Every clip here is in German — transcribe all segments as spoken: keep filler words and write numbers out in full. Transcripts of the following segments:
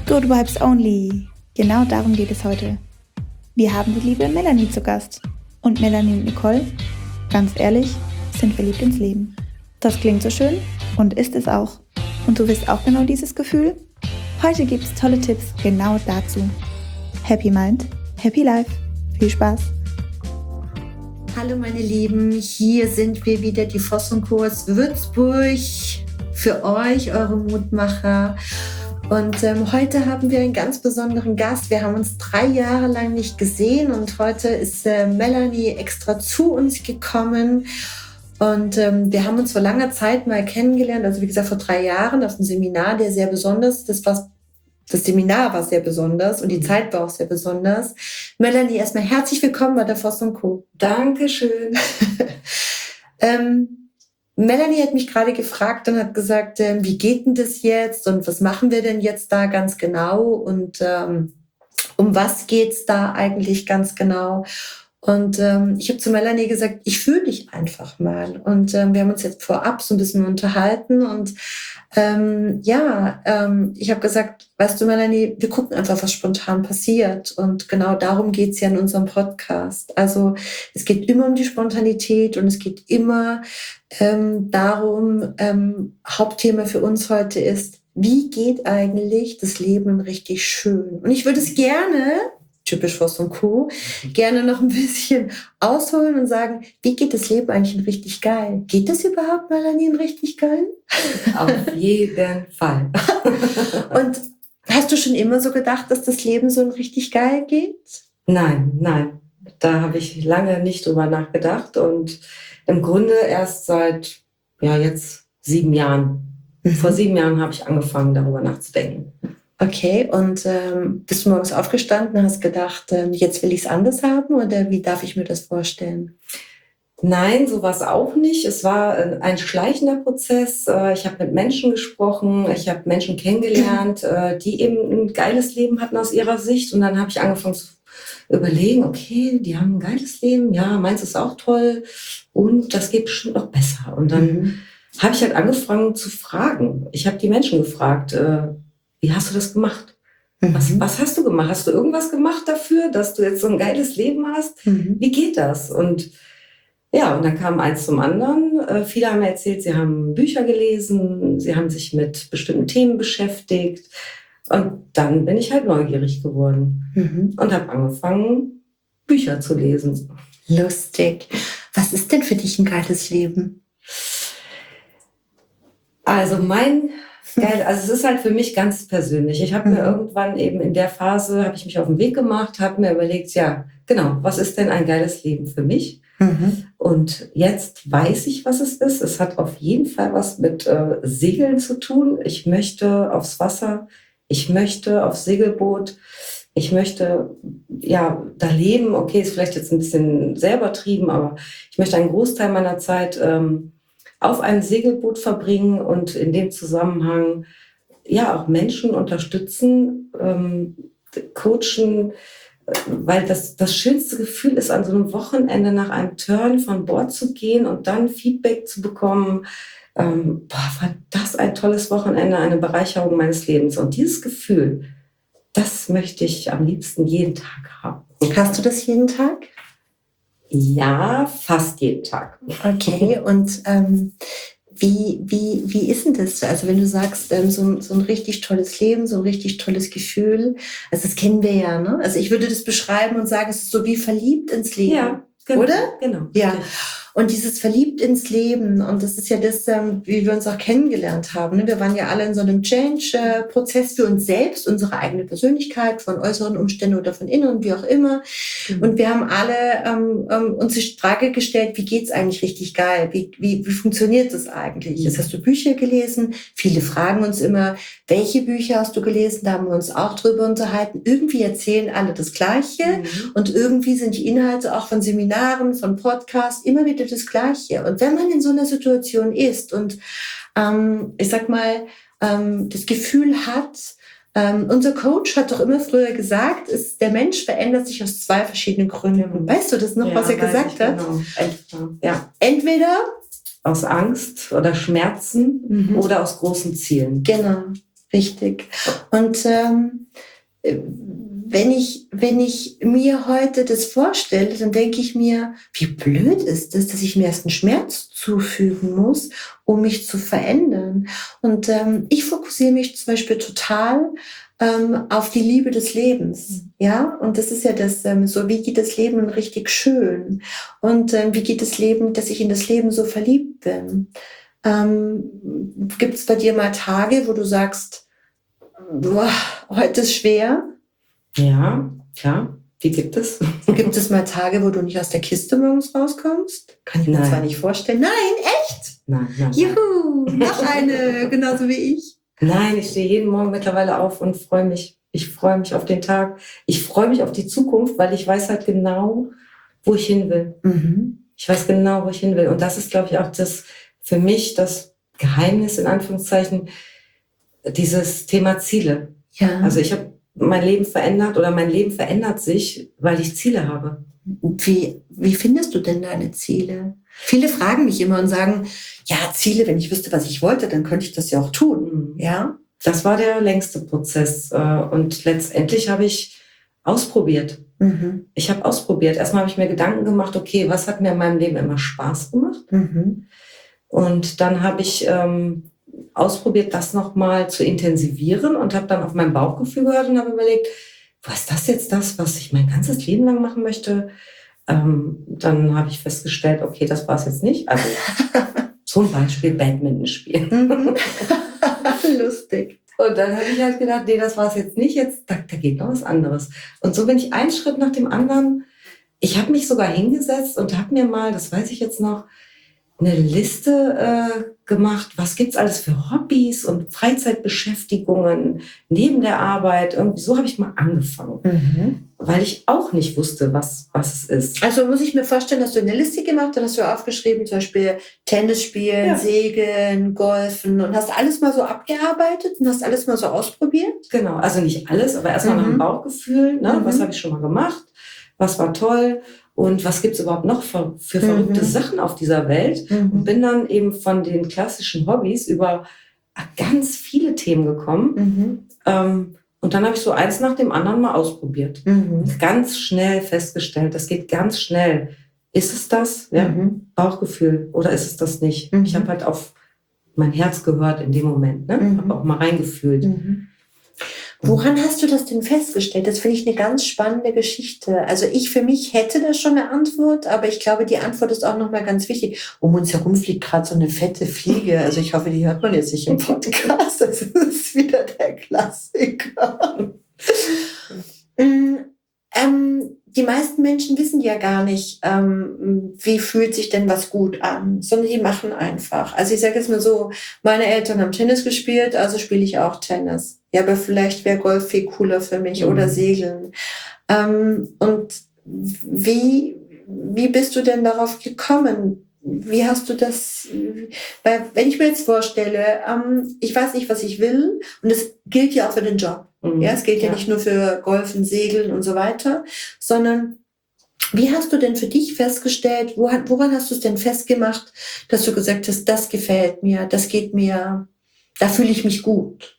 Good Vibes Only. Genau darum geht es heute. Wir haben die liebe Melanie zu Gast. Und Melanie und Nicole, ganz ehrlich, sind verliebt ins Leben. Das klingt so schön und ist es auch. Und du willst auch genau dieses Gefühl? Heute gibt es tolle Tipps genau dazu. Happy Mind, Happy Life. Viel Spaß. Hallo meine Lieben, hier sind wir wieder, die Voss und Co. aus Würzburg. Für euch, eure Mutmacher. Und ähm, heute haben wir einen ganz besonderen Gast. Wir haben uns drei Jahre lang nicht gesehen und heute ist äh, Melanie extra zu uns gekommen. Und ähm, wir haben uns vor langer Zeit mal kennengelernt, also wie gesagt vor drei Jahren auf einem Seminar, der sehr besonders, das war, das Seminar war sehr besonders und die Zeit war auch sehr besonders. Melanie, erstmal herzlich willkommen bei der Voss und Co. Dankeschön. ähm, Melanie hat mich gerade gefragt und hat gesagt, äh, wie geht denn das jetzt und was machen wir denn jetzt da ganz genau und ähm, um was geht's da eigentlich ganz genau? Und ähm, ich habe zu Melanie gesagt, ich fühle dich einfach mal. Und ähm, wir haben uns jetzt vorab so ein bisschen unterhalten und ähm, ja, ähm, ich habe gesagt, weißt du Melanie, wir gucken einfach, was spontan passiert. Und genau darum geht's ja in unserem Podcast. Also es geht immer um die Spontanität und es geht immer ähm, darum, ähm, Hauptthema für uns heute ist, wie geht eigentlich das Leben richtig schön? Und ich würde es gerne, typisch Voss und Co., gerne noch ein bisschen ausholen und sagen, wie geht das Leben eigentlich in richtig geil? Geht das überhaupt, Melanie, in richtig geil? Auf jeden Fall. Und hast du schon immer so gedacht, dass das Leben so in richtig geil geht? Nein, nein. Da habe ich lange nicht drüber nachgedacht und im Grunde erst seit, ja, jetzt sieben Jahren. Mhm. Vor sieben Jahren habe ich angefangen, darüber nachzudenken. Okay, und ähm, bist du morgens aufgestanden und hast gedacht, ähm, jetzt will ich es anders haben oder wie darf ich mir das vorstellen? Nein, so war es auch nicht. Es war ein schleichender Prozess. Ich habe mit Menschen gesprochen, ich habe Menschen kennengelernt, die eben ein geiles Leben hatten aus ihrer Sicht. Und dann habe ich angefangen zu überlegen, okay, die haben ein geiles Leben, ja, meins ist auch toll und das geht bestimmt noch besser. Und dann mhm. habe ich halt angefangen zu fragen. Ich habe die Menschen gefragt, äh, wie hast du das gemacht? Mhm. Was, was hast du gemacht? Hast du irgendwas gemacht dafür, dass du jetzt so ein geiles Leben hast? Mhm. Wie geht das? Und ja, und dann kam eins zum anderen. Äh, viele haben mir erzählt, sie haben Bücher gelesen, sie haben sich mit bestimmten Themen beschäftigt. Und dann bin ich halt neugierig geworden mhm. und habe angefangen, Bücher zu lesen. Lustig. Was ist denn für dich ein geiles Leben? Also mein geil, also es ist halt für mich ganz persönlich. Ich habe mhm. mir irgendwann eben in der Phase, habe ich mich auf den Weg gemacht, habe mir überlegt, ja, genau, was ist denn ein geiles Leben für mich? Mhm. Und jetzt weiß ich, was es ist. Es hat auf jeden Fall was mit äh, Segeln zu tun. Ich möchte aufs Wasser, ich möchte aufs Segelboot, ich möchte ja da leben. Okay, ist vielleicht jetzt ein bisschen sehr übertrieben, aber ich möchte einen Großteil meiner Zeit ähm, auf einem Segelboot verbringen und in dem Zusammenhang ja auch Menschen unterstützen, ähm, coachen, weil das, das schönste Gefühl ist, an so einem Wochenende nach einem Turn von Bord zu gehen und dann Feedback zu bekommen. Ähm, boah, war das ein tolles Wochenende, eine Bereicherung meines Lebens. Und dieses Gefühl, das möchte ich am liebsten jeden Tag haben. Hast du das jeden Tag? Ja, fast jeden Tag. Okay, und ähm, wie, wie, wie ist denn das? Also wenn du sagst, ähm, so, so ein richtig tolles Leben, so ein richtig tolles Gefühl, also das kennen wir ja, ne? Also ich würde das beschreiben und sagen, es ist so wie verliebt ins Leben, ja, genau, oder? Genau. Ja. Und dieses verliebt ins Leben, und das ist ja das, ähm, wie wir uns auch kennengelernt haben. Ne? Wir waren ja alle in so einem Change-Prozess für uns selbst, unsere eigene Persönlichkeit, von äußeren Umständen oder von inneren, wie auch immer. Mhm. Und wir haben alle ähm, ähm, uns die Frage gestellt, wie geht's eigentlich richtig geil? Wie, wie, wie funktioniert das eigentlich? Mhm. Jetzt hast du Bücher gelesen. Viele fragen uns immer, welche Bücher hast du gelesen? Da haben wir uns auch drüber unterhalten. Irgendwie erzählen alle das Gleiche. Mhm. Und irgendwie sind die Inhalte auch von Seminaren, von Podcasts immer wieder das Gleiche. Und wenn man in so einer Situation ist und ähm, ich sag mal, ähm, das Gefühl hat, ähm, unser Coach hat doch immer früher gesagt, ist, der Mensch verändert sich aus zwei verschiedenen Gründen. Weißt du das noch, ja, was er gesagt hat? Genau. Entweder, ja. Entweder aus Angst oder Schmerzen mhm. oder aus großen Zielen. Genau. Richtig. Und ähm, wenn ich, wenn ich mir heute das vorstelle, dann denke ich mir, wie blöd ist es, dass ich mir erst einen Schmerz zufügen muss, um mich zu verändern. Und ähm, ich fokussiere mich zum Beispiel total ähm, auf die Liebe des Lebens. Ja, und das ist ja das, ähm, so wie geht das Leben richtig schön? Und ähm, wie geht das Leben, dass ich in das Leben so verliebt bin? Ähm, gibt es bei dir mal Tage, wo du sagst, boah, heute ist schwer? Ja, klar. Die gibt es. Gibt es mal Tage, wo du nicht aus der Kiste morgens rauskommst? Kann ich mir Nein. zwar nicht vorstellen. Nein, echt? Nein, nein. Juhu, noch eine, genauso wie ich. Nein, ich stehe jeden Morgen mittlerweile auf und freue mich. Ich freue mich auf den Tag. Ich freue mich auf die Zukunft, weil ich weiß halt genau, wo ich hin will. Mhm. Ich weiß genau, wo ich hin will. Und das ist, glaube ich, auch das für mich das Geheimnis, in Anführungszeichen, dieses Thema Ziele. Ja. Also ich habe mein Leben verändert oder mein Leben verändert sich, weil ich Ziele habe. Wie, wie findest du denn deine Ziele? Viele fragen mich immer und sagen, ja, Ziele, wenn ich wüsste, was ich wollte, dann könnte ich das ja auch tun. Ja? Das war der längste Prozess. Und letztendlich habe ich ausprobiert. Mhm. Ich habe ausprobiert. Erstmal habe ich mir Gedanken gemacht, okay, was hat mir in meinem Leben immer Spaß gemacht? Mhm. Und dann habe ich ähm, ausprobiert, das nochmal zu intensivieren und habe dann auf mein Bauchgefühl gehört und habe überlegt, was ist das jetzt das, was ich mein ganzes Leben lang machen möchte? Ähm, dann habe ich festgestellt, okay, das war es jetzt nicht. Also zum Beispiel Badminton spielen. Mhm. Lustig. Und dann habe ich halt gedacht, nee, das war es jetzt nicht, jetzt da, da geht noch was anderes. Und so bin ich einen Schritt nach dem anderen. Ich habe mich sogar hingesetzt und habe mir mal, das weiß ich jetzt noch, eine Liste äh, gemacht, was gibt's alles für Hobbys und Freizeitbeschäftigungen neben der Arbeit. Irgendwie so habe ich mal angefangen, Mhm. weil ich auch nicht wusste, was, was es ist. Also muss ich mir vorstellen, hast du eine Liste gemacht, dann hast du aufgeschrieben, zum Beispiel Tennis spielen, Ja. Segeln, Golfen und hast alles mal so abgearbeitet und hast alles mal so ausprobiert? Genau, also nicht alles, aber erstmal Mhm. nach dem Bauchgefühl, ne? Mhm. Was habe ich schon mal gemacht, was war toll und was gibt's überhaupt noch für, für verrückte Mhm. Sachen auf dieser Welt. Und bin dann eben von den klassischen Hobbys über ganz viele Themen gekommen. Mhm. Ähm, und dann habe ich so eins nach dem anderen mal ausprobiert. Mhm. Ganz schnell festgestellt, das geht ganz schnell. Ist es das? Ja? Mhm. Bauchgefühl oder ist es das nicht? Mhm. Ich habe halt auf mein Herz gehört in dem Moment. Ne? Mhm. Habe auch mal reingefühlt. Mhm. Woran hast du das denn festgestellt? Das finde ich eine ganz spannende Geschichte. Also ich für mich hätte da schon eine Antwort, aber ich glaube, die Antwort ist auch nochmal ganz wichtig. Um uns herum fliegt gerade so eine fette Fliege. Also ich hoffe, die hört man jetzt nicht im Podcast. Das ist wieder der Klassiker. Mm, ähm, die meisten Menschen wissen ja gar nicht, ähm, wie fühlt sich denn was gut an, sondern die machen einfach. Also ich sage jetzt mal so, meine Eltern haben Tennis gespielt, also spiele ich auch Tennis. Ja, aber vielleicht wäre Golf viel cooler für mich Mhm. oder Segeln. Ähm, und wie, wie bist du denn darauf gekommen? Wie hast du das, weil wenn ich mir jetzt vorstelle, ähm, ich weiß nicht, was ich will und es gilt ja auch für den Job. Mhm. Ja, es gilt ja. ja nicht nur für Golfen, Segeln und so weiter, sondern wie hast du denn für dich festgestellt, woran, woran hast du es denn festgemacht, dass du gesagt hast, das gefällt mir, das geht mir, da fühle ich mich gut?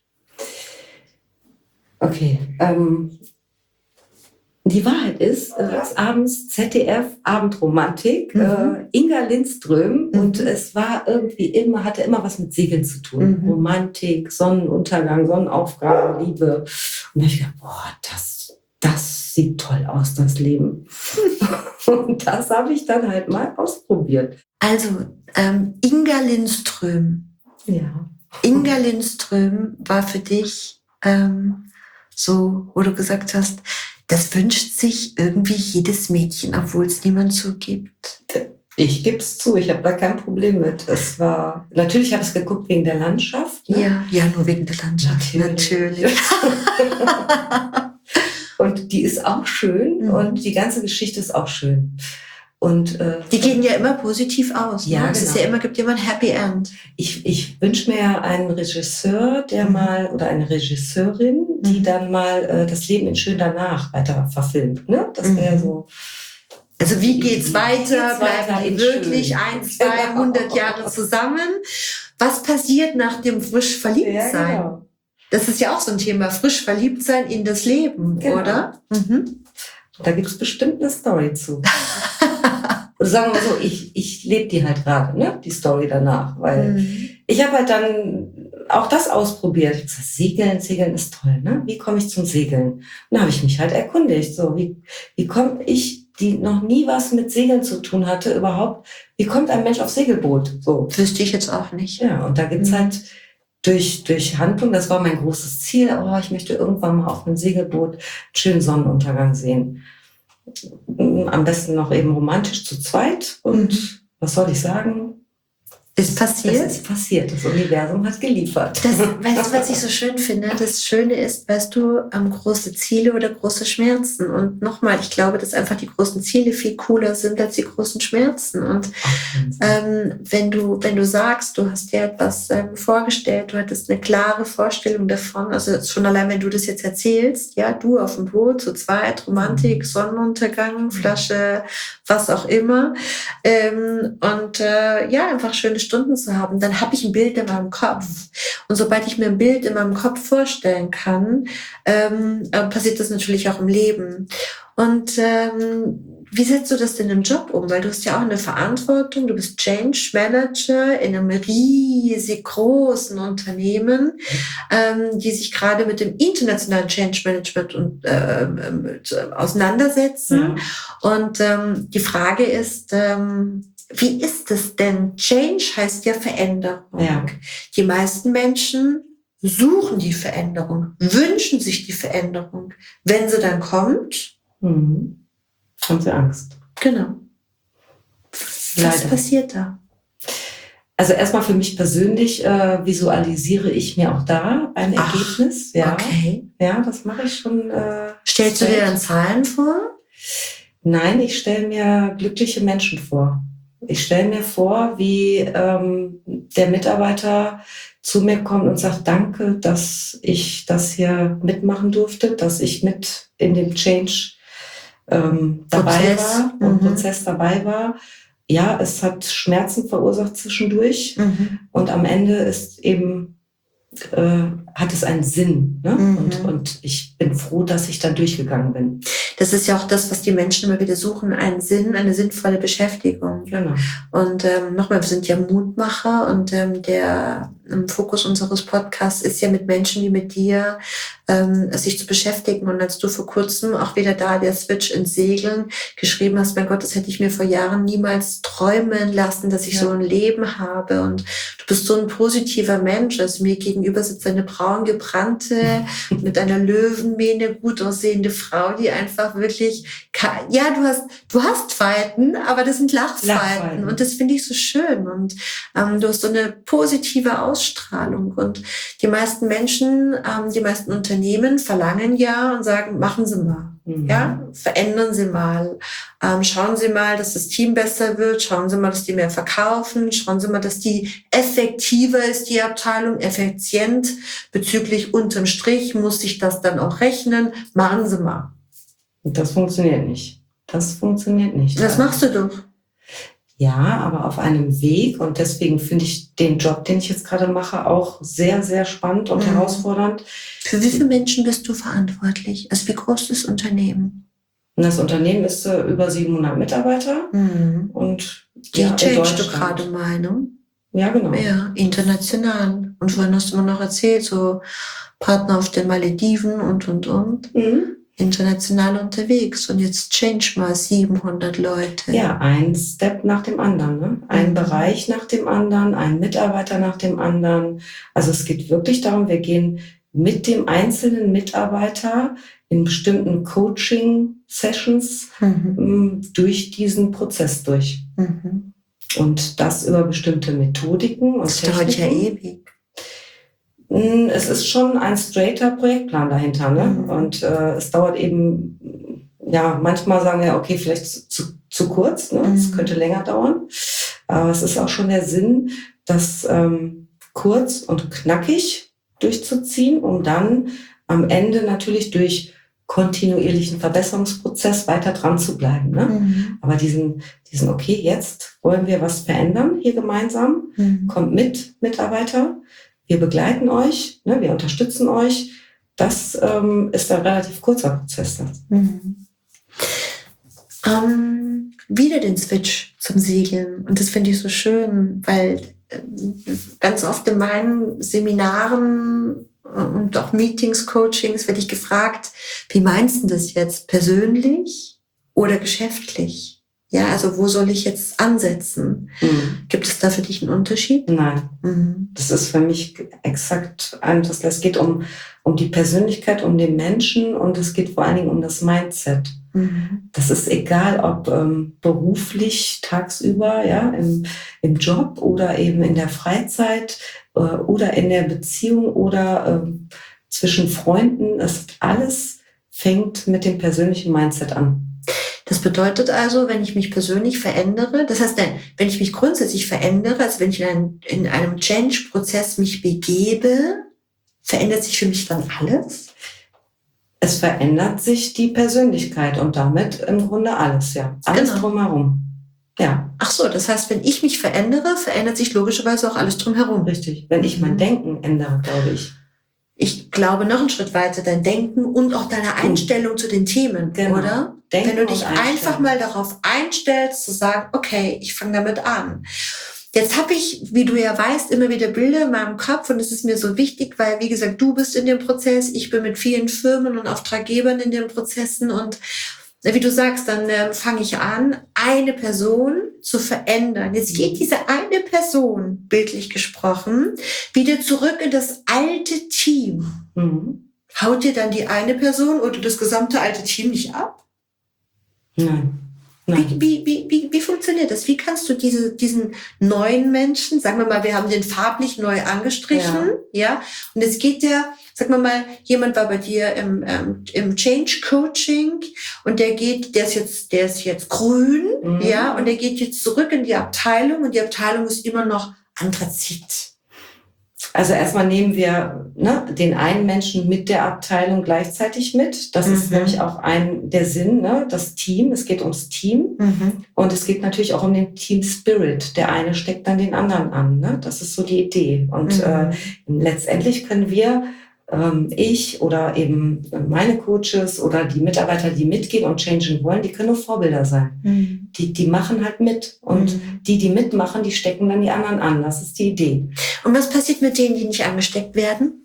Okay, ähm, die Wahrheit ist, äh, dass abends Z D F Abendromantik, Mhm. äh, Inga Lindström Mhm. und es war irgendwie immer, hatte immer was mit Segeln zu tun. Mhm. Romantik, Sonnenuntergang, Sonnenaufgang, Liebe. Und da habe ich gedacht, boah, das, das sieht toll aus, das Leben. Und das habe ich dann halt mal ausprobiert. Also, ähm, Inga Lindström. Ja. Inga Lindström war für dich ähm, so, wo du gesagt hast, das wünscht sich irgendwie jedes Mädchen, obwohl es niemand zugibt. Ich gebe es zu, ich habe da kein Problem mit. Es war, natürlich habe ich es geguckt wegen der Landschaft. Ne? Ja, ja, nur wegen der Landschaft. Natürlich. Natürlich. Und die ist auch schön Mhm. und die ganze Geschichte ist auch schön. Und äh, Die gehen ja immer positiv aus. Ja, ne? Es ist genau. ja immer, gibt immer ein Happy End. ich, ich wünsche mir einen Regisseur, der Mhm. mal, oder eine Regisseurin, die Mhm. dann mal äh, das Leben in Schön danach weiter verfilmt. Ne? Das wäre Mhm. so. Also wie geht's Wie weiter? geht's weiter Bleiben die in wirklich schön? ein, zweihundert Genau. Jahre zusammen? Was passiert nach dem frisch Verliebtsein? genau. Das ist ja auch so ein Thema, frisch verliebt sein in das Leben, genau. Oder? Mhm. Da gibt es bestimmt eine Story zu. Oder sagen wir mal so, ich, ich lebe die halt gerade, ne? Die Story danach. Weil mhm. ich habe halt dann auch das ausprobiert. Ich habe gesagt, Segeln, Segeln ist toll, ne? Wie komme ich zum Segeln? Und dann habe ich mich halt erkundigt. So, wie, wie komme ich, die noch nie was mit Segeln zu tun hatte, überhaupt, wie kommt ein Mensch auf Segelboot? So. Wüsste ich jetzt auch nicht. Ja, und da gibt's mhm. halt durch, durch Handlung, das war mein großes Ziel, oh, ich möchte irgendwann mal auf einem Segelboot einen schönen Sonnenuntergang sehen. Am besten noch eben romantisch zu zweit. Und mhm. was soll ich sagen? Ist passiert? Das ist passiert. Das Universum hat geliefert. Das, weißt du, was ich so schön finde? Das Schöne ist, weißt du, ähm, große Ziele oder große Schmerzen. Und nochmal, ich glaube, dass einfach die großen Ziele viel cooler sind als die großen Schmerzen. Und ähm, wenn du, wenn du sagst, du hast dir etwas ähm, vorgestellt, du hattest eine klare Vorstellung davon, also schon allein, wenn du das jetzt erzählst, ja, du auf dem Boot, zu zweit, Romantik, Sonnenuntergang, Flasche, was auch immer, ähm, und äh, ja, einfach schöne Stunden zu haben, dann habe ich ein Bild in meinem Kopf. Und sobald ich mir ein Bild in meinem Kopf vorstellen kann, ähm, äh, passiert das natürlich auch im Leben. Und ähm, wie setzt du das denn im Job um? Weil du hast ja auch eine Verantwortung, du bist Change Manager in einem riesig großen Unternehmen, ähm, die sich gerade mit dem internationalen Change Management und, äh, äh, auseinandersetzen. Ja. Und ähm, die Frage ist, ähm, wie ist es denn? Change heißt ja Veränderung. Ja. Die meisten Menschen suchen die Veränderung, wünschen sich die Veränderung. Wenn sie dann kommt, mhm. haben sie Angst. Genau. Leider. Was passiert da? Also erstmal für mich persönlich äh, visualisiere ich mir auch da ein Ach, Ergebnis. Ja. Okay. Ja, das mache ich schon. Äh, Stellst du dir dann Zahlen vor? Nein, ich stelle mir glückliche Menschen vor. Ich stelle mir vor, wie ähm, der Mitarbeiter zu mir kommt und sagt, danke, dass ich das hier mitmachen durfte, dass ich mit in dem Change ähm, dabei Prozess. war, im mhm. Prozess dabei war. Ja, es hat Schmerzen verursacht zwischendurch mhm. und am Ende ist eben äh, hat es einen Sinn. Ne? Mhm. Und, und ich bin froh, dass ich da durchgegangen bin. Das ist ja auch das, was die Menschen immer wieder suchen, einen Sinn, eine sinnvolle Beschäftigung. Genau. Und ähm, nochmal, wir sind ja Mutmacher und ähm, der im Fokus unseres Podcasts ist ja mit Menschen wie mit dir, ähm, sich zu beschäftigen. Und als du vor kurzem auch wieder da der Switch ins Segeln geschrieben hast, mein Gott, das hätte ich mir vor Jahren niemals träumen lassen, dass ich ja. so ein Leben habe. Und du bist so ein positiver Mensch. Also mir gegenüber sitzt eine braun gebrannte, mit einer Löwenmähne gut aussehende Frau, die einfach wirklich, ja, du hast, du hast Falten, aber das sind Lachfalten. Lachfalten. Und das finde ich so schön. Und ähm, du hast so eine positive Ausstrahlung. Und die meisten Menschen, ähm, die meisten Unternehmen verlangen ja und sagen, machen Sie mal. Mhm. Ja, verändern Sie mal. Ähm, schauen Sie mal, dass das Team besser wird. Schauen Sie mal, dass die mehr verkaufen. Schauen Sie mal, dass die effektiver ist, die Abteilung, effizient. Bezüglich unterm Strich muss sich das dann auch rechnen. Machen Sie mal. Das funktioniert nicht. Das funktioniert nicht. Das machst du doch. Ja, aber auf einem Weg. Und deswegen finde ich den Job, den ich jetzt gerade mache, auch sehr, sehr spannend und mhm. herausfordernd. Für wie viele Menschen bist du verantwortlich? Also wie groß ist das Unternehmen? Das Unternehmen ist äh, über siebenhundert Mitarbeiter. Mhm. Und die ja, change du gerade mal, ne? Ja, genau. Ja, international. Und vorhin hast du mir noch erzählt, so Partner auf den Malediven und, und, und. Mhm. International unterwegs. Und jetzt change mal siebenhundert Leute. Ja, ein Step nach dem anderen. Ne? Ein mhm. Bereich nach dem anderen, ein Mitarbeiter nach dem anderen. Also es geht wirklich darum, wir gehen mit dem einzelnen Mitarbeiter in bestimmten Coaching-Sessions mhm. durch diesen Prozess durch. Mhm. Und das über bestimmte Methodiken und das dauert ja ewig. Es ist schon ein straighter Projektplan dahinter, ne? Mhm. Und äh, es dauert eben, ja, manchmal sagen wir, okay, vielleicht zu, zu kurz, ne? Es mhm. könnte länger dauern. Aber es ist auch schon der Sinn, das ähm, kurz und knackig durchzuziehen, um dann am Ende natürlich durch kontinuierlichen Verbesserungsprozess weiter dran zu bleiben. Ne? Mhm. Aber diesen, diesen, okay, jetzt wollen wir was verändern hier gemeinsam, mhm. kommt mit, Mitarbeiter. wir begleiten euch, ne, wir unterstützen euch. Das ähm, ist ein relativ kurzer Prozess. Mhm. Ähm, wieder den Switch zum Segeln. Und das finde ich so schön, weil äh, ganz oft in meinen Seminaren und auch Meetings, Coachings werde ich gefragt, wie meinst du das jetzt? Persönlich oder geschäftlich? Ja, also wo soll ich jetzt ansetzen? Mhm. Gibt es da für dich einen Unterschied? Nein, Mhm. das ist für mich exakt anders. Es geht um, um die Persönlichkeit, um den Menschen und es geht vor allen Dingen um das Mindset. Mhm. Das ist egal, ob ähm, beruflich tagsüber, ja, im, im Job oder eben in der Freizeit äh, oder in der Beziehung oder äh, zwischen Freunden. Es alles fängt mit dem persönlichen Mindset an. Das bedeutet also, wenn ich mich persönlich verändere, das heißt, nein, wenn ich mich grundsätzlich verändere, also wenn ich in einem, in einem Change-Prozess mich begebe, verändert sich für mich dann alles? Es verändert sich die Persönlichkeit und damit im Grunde alles, ja. Alles Genau. drumherum. Ja. Ach so, das heißt, wenn ich mich verändere, verändert sich logischerweise auch alles drumherum. Richtig. Wenn ich mein Denken ändere, glaube ich. Ich glaube noch einen Schritt weiter, dein Denken und auch deine Einstellung mhm. zu den Themen, genau. oder? Denken wenn du dich einfach mal darauf einstellst, zu sagen, okay, ich fange damit an. Jetzt habe ich, wie du ja weißt, immer wieder Bilder in meinem Kopf und es ist mir so wichtig, weil, wie gesagt, du bist in dem Prozess, ich bin mit vielen Firmen und Auftraggebern in den Prozessen und wie du sagst, dann äh, fange ich an, eine Person zu verändern. Jetzt geht diese eine Person, bildlich gesprochen, wieder zurück in das alte Team. Mhm. Haut dir dann die eine Person oder das gesamte alte Team nicht ab? Nein. Nein. Wie, wie, wie, wie funktioniert das? Wie kannst du diese, diesen neuen Menschen, sagen wir mal, wir haben den farblich neu angestrichen, ja, ja? Und jetzt geht der, sagen wir mal, jemand war bei dir im, ähm, im Change Coaching und der geht, der ist jetzt, der ist jetzt grün, mhm. ja, und der geht jetzt zurück in die Abteilung und die Abteilung ist immer noch Anthrazit. Also erstmal nehmen wir ne, den einen Menschen mit der Abteilung gleichzeitig mit. Das mhm. ist nämlich auch ein der Sinn, ne, das Team. Es geht ums Team mhm. und es geht natürlich auch um den Team Spirit. Der eine steckt dann den anderen an. Ne? Das ist so die Idee. Und mhm. äh, letztendlich können wir, ähm, ich oder eben meine Coaches oder die Mitarbeiter, die mitgehen und changen wollen, die können nur Vorbilder sein. Mhm. Die, die machen halt mit. Und mhm. die, die mitmachen, die stecken dann die anderen an. Das ist die Idee. Und was passiert mit denen, die nicht angesteckt werden?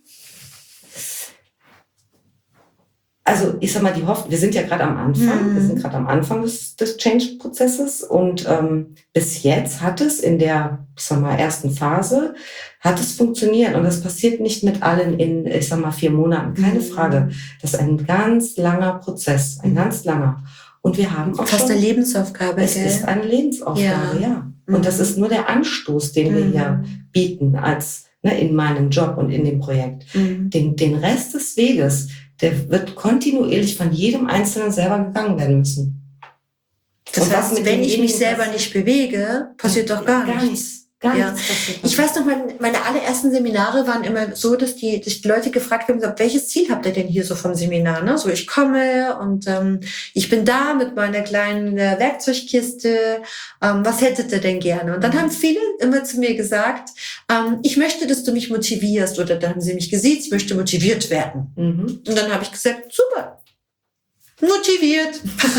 Also ich sag mal, die hoffen, wir sind ja gerade am Anfang, mhm. wir sind gerade am Anfang des, des Change-Prozesses und ähm, bis jetzt hat es in der, ich sag mal, ersten Phase, hat es funktioniert und das passiert nicht mit allen in, ich sag mal, vier Monaten, keine mhm. Frage. Das ist ein ganz langer Prozess, ein ganz langer. Und wir haben auch fast schon, eine Lebensaufgabe. Es gell? ist eine Lebensaufgabe, ja. ja. Und mhm. das ist nur der Anstoß, den wir mhm. hier bieten als ne, in meinem Job und in dem Projekt. Mhm. Den, den Rest des Weges, der wird kontinuierlich von jedem Einzelnen selber gegangen werden müssen. Das und heißt, wenn ich mich selber nicht bewege, passiert doch gar, gar nichts. nichts. Gar ja. nichts passiert. Ich weiß noch, meine, meine allerersten Seminare waren immer so, dass die, dass die Leute gefragt haben, welches Ziel habt ihr denn hier so vom Seminar? Ne? So, ich komme und ähm, ich bin da mit meiner kleinen äh, Werkzeugkiste. Ähm, was hättet ihr denn gerne? Und dann haben viele immer zu mir gesagt, ähm, ich möchte, dass du mich motivierst. Oder dann haben sie mich gesiezt, ich möchte motiviert werden. Mhm. Und dann habe ich gesagt, super, motiviert.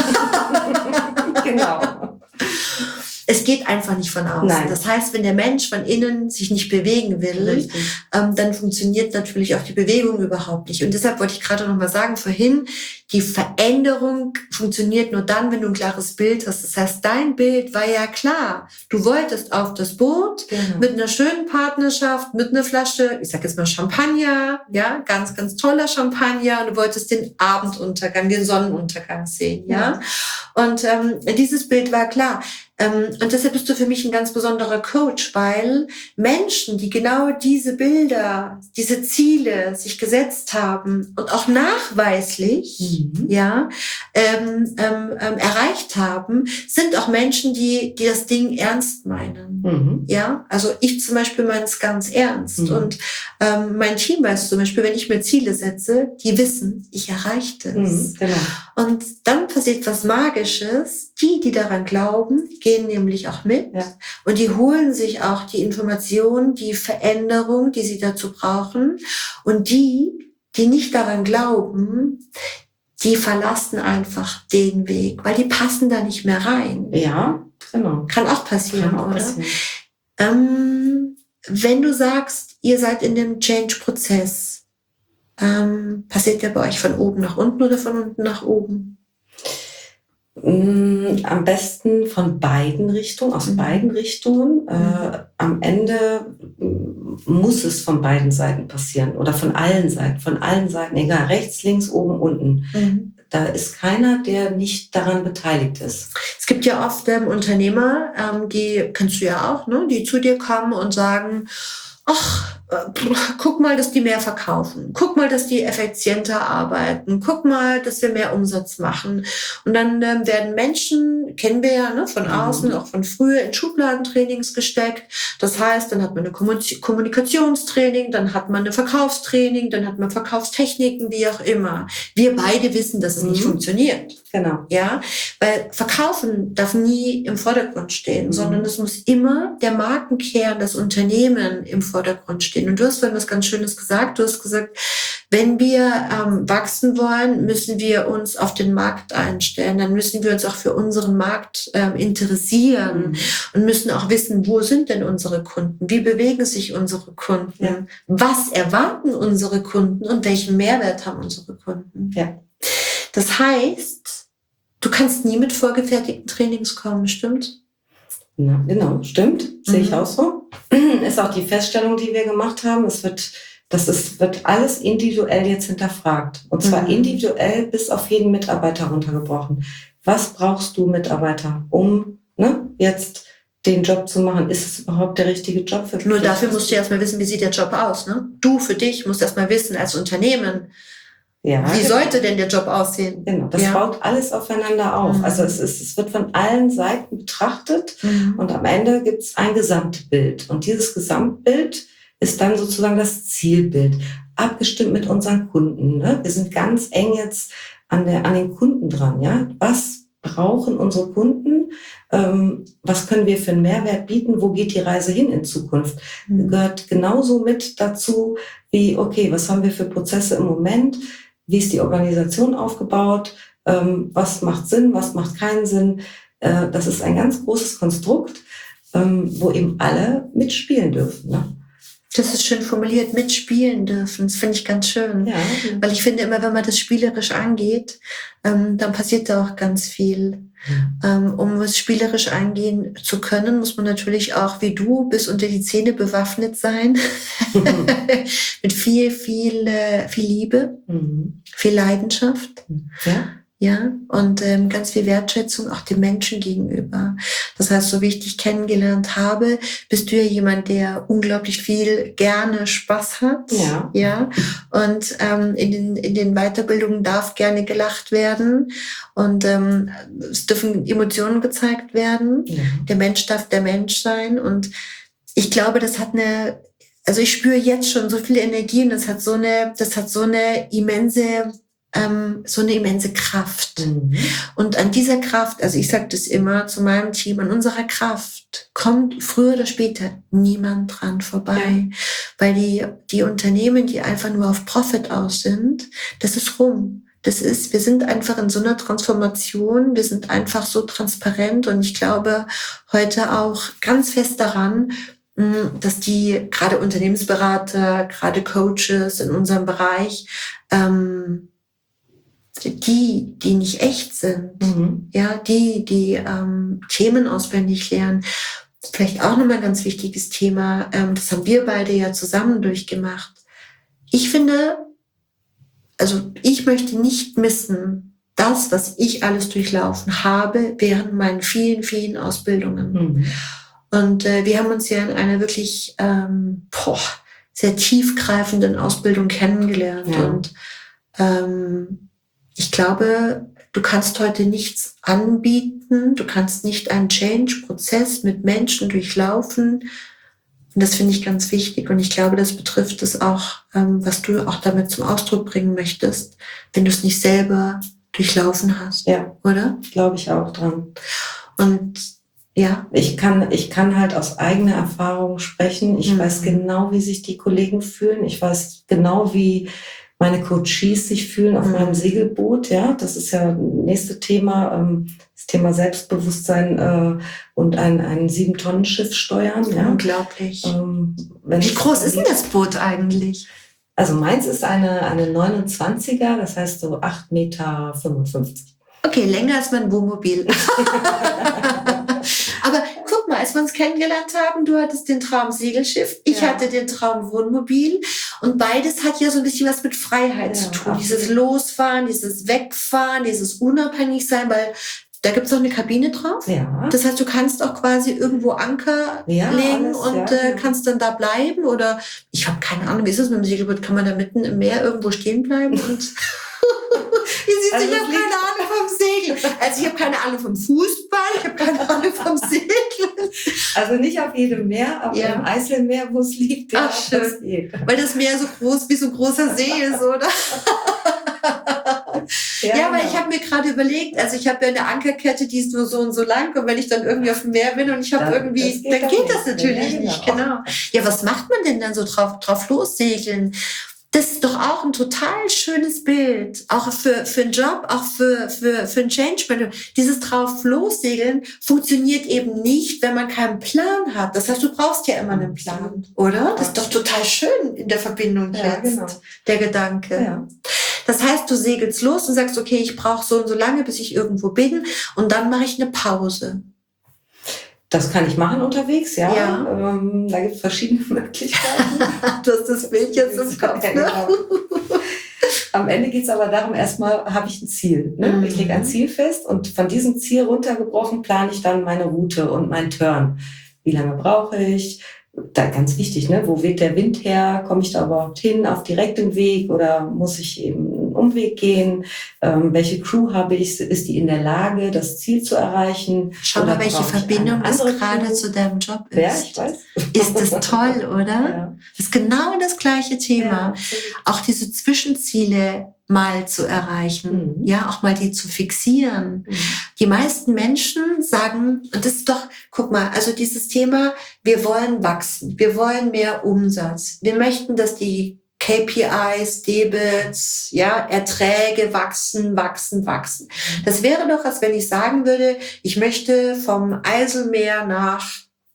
Genau. Es geht einfach nicht von außen. Nein. Das heißt, wenn der Mensch von innen sich nicht bewegen will, ähm, dann funktioniert natürlich auch die Bewegung überhaupt nicht. Und deshalb wollte ich gerade noch mal sagen, vorhin, die Veränderung funktioniert nur dann, wenn du ein klares Bild hast. Das heißt, dein Bild war ja klar. Du wolltest auf das Boot genau. mit einer schönen Partnerschaft, mit einer Flasche, ich sag jetzt mal Champagner, ja, ganz, ganz toller Champagner. Und du wolltest den Abenduntergang, den Sonnenuntergang sehen, ja. ja. Und ähm, dieses Bild war klar. Ähm, und deshalb bist du für mich ein ganz besonderer Coach, weil Menschen, die genau diese Bilder, diese Ziele sich gesetzt haben und auch nachweislich mhm. ja, ähm, ähm, ähm, erreicht haben, sind auch Menschen, die, die das Ding ernst meinen. Mhm. Ja, also ich zum Beispiel meine es ganz ernst. Mhm. Und ähm, mein Team weiß zum Beispiel, wenn ich mir Ziele setze, die wissen, ich erreiche es. Mhm, genau. Und dann passiert was Magisches. Die, die daran glauben, gehen nämlich auch mit Ja. und die holen sich auch die Information, die Veränderung, die sie dazu brauchen. Und die, die nicht daran glauben, die verlassen einfach den Weg, weil die passen da nicht mehr rein. Ja, genau. Kann auch passieren, Kann auch oder? passieren. Ähm, wenn du sagst, ihr seid in dem Change-Prozess, ähm, passiert der bei euch von oben nach unten oder von unten nach oben? Am besten von beiden Richtungen, aus Mhm. beiden Richtungen. Mhm. Äh, am Ende muss es von beiden Seiten passieren oder von allen Seiten, von allen Seiten, egal, rechts, links, oben, unten. Mhm. Da ist keiner, der nicht daran beteiligt ist. Es gibt ja oft ähm, Unternehmer, ähm, die kennst du ja auch, ne, die zu dir kommen und sagen, ach, äh, guck mal, dass die mehr verkaufen. Guck mal, dass die effizienter arbeiten. Guck mal, dass wir mehr Umsatz machen. Und dann ähm, werden Menschen, kennen wir ja, ne, von außen, Mhm. auch von früher, in Schubladentrainings gesteckt. Das heißt, dann hat man eine Kommun- Kommunikationstraining, dann hat man eine Verkaufstraining, dann hat man Verkaufstechniken, wie auch immer. Wir beide wissen, dass es Mhm. nicht funktioniert. Genau. Ja, weil Verkaufen darf nie im Vordergrund stehen, Mhm. sondern es muss immer der Markenkern, das Unternehmen im Vordergrund stehen. Und du hast vorhin was ganz Schönes gesagt. Du hast gesagt, wenn wir ähm, wachsen wollen, müssen wir uns auf den Markt einstellen. Dann müssen wir uns auch für unseren Markt ähm, interessieren Mhm. und müssen auch wissen, wo sind denn unsere Kunden? Wie bewegen sich unsere Kunden? Ja. Was erwarten unsere Kunden und welchen Mehrwert haben unsere Kunden? Ja. Das heißt, du kannst nie mit vorgefertigten Trainings kommen, stimmt? Na, genau, stimmt. Sehe ich Mhm. auch so. Ist auch die Feststellung, die wir gemacht haben. Es wird, das ist, wird alles individuell jetzt hinterfragt. Und zwar Mhm. individuell bis auf jeden Mitarbeiter runtergebrochen. Was brauchst du, Mitarbeiter, um ne, jetzt den Job zu machen? Ist es überhaupt der richtige Job für dich? Nur dafür musst du erstmal wissen, wie sieht der Job aus, ne? Du für dich musst erstmal wissen als Unternehmen, Ja, wie genau. sollte denn der Job aussehen? Genau, das Ja. baut alles aufeinander auf. Mhm. Also es, ist, es wird von allen Seiten betrachtet Mhm. und am Ende gibt es ein Gesamtbild. Und dieses Gesamtbild ist dann sozusagen das Zielbild, abgestimmt mit unseren Kunden. Ne? Wir sind ganz eng jetzt an, der, an den Kunden dran. Ja? Was brauchen unsere Kunden? Ähm, was können wir für einen Mehrwert bieten? Wo geht die Reise hin in Zukunft? Mhm. Gehört genauso mit dazu wie, okay, was haben wir für Prozesse im Moment? Wie ist die Organisation aufgebaut? Ähm, was macht Sinn? Was macht keinen Sinn? Äh, das ist ein ganz großes Konstrukt, ähm, wo eben alle mitspielen dürfen. Ne? Das ist schön formuliert, mitspielen dürfen. Das finde ich ganz schön. Ja. Weil ich finde immer, wenn man das spielerisch angeht, ähm, dann passiert da auch ganz viel. Ähm, um es spielerisch angehen zu können, muss man natürlich auch, wie du, bis unter die Zähne bewaffnet sein. Mhm. Mit viel, viel, äh, viel Liebe, Mhm. viel Leidenschaft. Ja. Ja, und ähm, ganz viel Wertschätzung auch dem Menschen gegenüber. Das heißt, so wie ich dich kennengelernt habe, bist du ja jemand, der unglaublich viel gerne Spaß hat. Ja. Ja. Und ähm, in den in den Weiterbildungen darf gerne gelacht werden und ähm, es dürfen Emotionen gezeigt werden. Ja. Der Mensch darf der Mensch sein und ich glaube, das hat eine, also ich spüre jetzt schon so viel Energie und das hat so eine, das hat so eine immense Ähm, so eine immense Kraft. Mhm. Und an dieser Kraft, also ich sage das immer zu meinem Team, an unserer Kraft kommt früher oder später niemand dran vorbei. Ja. Weil die, die Unternehmen, die einfach nur auf Profit aus sind, das ist rum. Das ist, wir sind einfach in so einer Transformation, wir sind einfach so transparent und ich glaube heute auch ganz fest daran, dass die gerade Unternehmensberater, gerade Coaches in unserem Bereich, ähm, die, die nicht echt sind, Mhm. ja, die, die ähm, Themen auswendig lernen. Vielleicht auch nochmal ein ganz wichtiges Thema, ähm, das haben wir beide ja zusammen durchgemacht. Ich finde, also ich möchte nicht missen, das, was ich alles durchlaufen habe während meinen vielen, vielen Ausbildungen. Mhm. Und äh, wir haben uns ja in einer wirklich ähm, boah, sehr tiefgreifenden Ausbildung kennengelernt. Ja. Und ähm, ich glaube, du kannst heute nichts anbieten, du kannst nicht einen Change-Prozess mit Menschen durchlaufen. Und das finde ich ganz wichtig. Und ich glaube, das betrifft es auch, ähm, was du auch damit zum Ausdruck bringen möchtest, wenn du es nicht selber durchlaufen hast, Ja, oder? glaube ich auch dran. Und Ja. Ich kann, ich kann halt aus eigener Erfahrung sprechen. Ich Mhm. weiß genau, wie sich die Kollegen fühlen. Ich weiß genau, wie meine Coaches sich fühlen auf Mhm. meinem Segelboot. Ja, das ist ja das nächste Thema, ähm, das Thema Selbstbewusstsein äh, und ein, ein Sieben-Tonnen-Schiff steuern. Ja. Unglaublich. Ähm, wenn Wie ich- groß ist denn das Boot eigentlich? Also meins ist eine, eine neunundzwanziger, das heißt so acht Meter fünfundfünfzig. Okay, länger als mein Wohnmobil. Aber guck mal, als wir uns kennengelernt haben, du hattest den Traum Segelschiff, ich Ja. hatte den Traum Wohnmobil und beides hat ja so ein bisschen was mit Freiheit Ja, zu tun. absolut. Dieses Losfahren, dieses Wegfahren, dieses Unabhängigsein, weil da gibt es auch eine Kabine drauf. Ja. Das heißt, du kannst auch quasi irgendwo Anker Ja, legen alles, und ja, äh, genau. kannst dann da bleiben oder ich habe keine Ahnung, wie ist das mit dem Segelboot? Kann man da mitten im Meer irgendwo stehen bleiben? Und Ihr seht, Also ich es habe liegt- keine Ahnung vom Segeln. Also ich habe keine Ahnung vom Fußball, ich habe keine Ahnung vom Segeln. Also nicht auf jedem Meer, aber Ja. im Eiselmeer, wo es liegt, ja, Ach, schön. das geht. Weil das Meer so groß wie so ein großer See ist, oder? Ja, aber genau. ich habe mir gerade überlegt, also ich habe ja eine Ankerkette, die ist nur so und so lang und wenn ich dann irgendwie auf dem Meer bin und ich habe Dann- irgendwie, das geht dann dann geht nicht. das natürlich Ja, genau. nicht, genau. Ja, was macht man denn dann so drauf, drauf lossegeln? Das ist doch auch ein total schönes Bild, auch für, für einen Job, auch für, für, für einen Change. Dieses drauf lossegeln funktioniert eben nicht, wenn man keinen Plan hat. Das heißt, du brauchst ja immer einen Plan, oder? Das ist doch total schön in der Verbindung Ja, jetzt, genau. der Gedanke. Ja. Das heißt, du segelst los und sagst, okay, ich brauche so und so lange, bis ich irgendwo bin und dann mache ich eine Pause. Das kann ich machen unterwegs, ja. Ja. Ähm, da gibt es verschiedene Möglichkeiten. Du hast das Bild jetzt im Kopf, Ja, ne? genau. Am Ende geht es aber darum, erstmal habe ich ein Ziel. Ne? Mhm. Ich lege ein Ziel fest und von diesem Ziel runtergebrochen plane ich dann meine Route und meinen Turn. Wie lange brauche ich? Da ganz wichtig, ne? Wo weht der Wind her? Komme ich da überhaupt hin auf direktem Weg oder muss ich eben einen Umweg gehen? Ähm, welche Crew habe ich? Ist die in der Lage, das Ziel zu erreichen? Schau Oder mal, welche brauche ich Verbindung eine das andere gerade Crew? zu deinem Job ist. Ja, ich weiß. Ist das toll, oder? Ja. Das ist genau das gleiche Thema. Ja, absolut. Auch diese Zwischenziele mal zu erreichen, Mhm. ja, auch mal die zu fixieren. Mhm. Die meisten Menschen sagen, und das ist doch, guck mal, also dieses Thema, wir wollen wachsen, wir wollen mehr Umsatz, wir möchten, dass die K P Is, Debits, ja, Erträge wachsen, wachsen, wachsen. Das wäre doch, als wenn ich sagen würde, ich möchte vom Eiselmeer nach,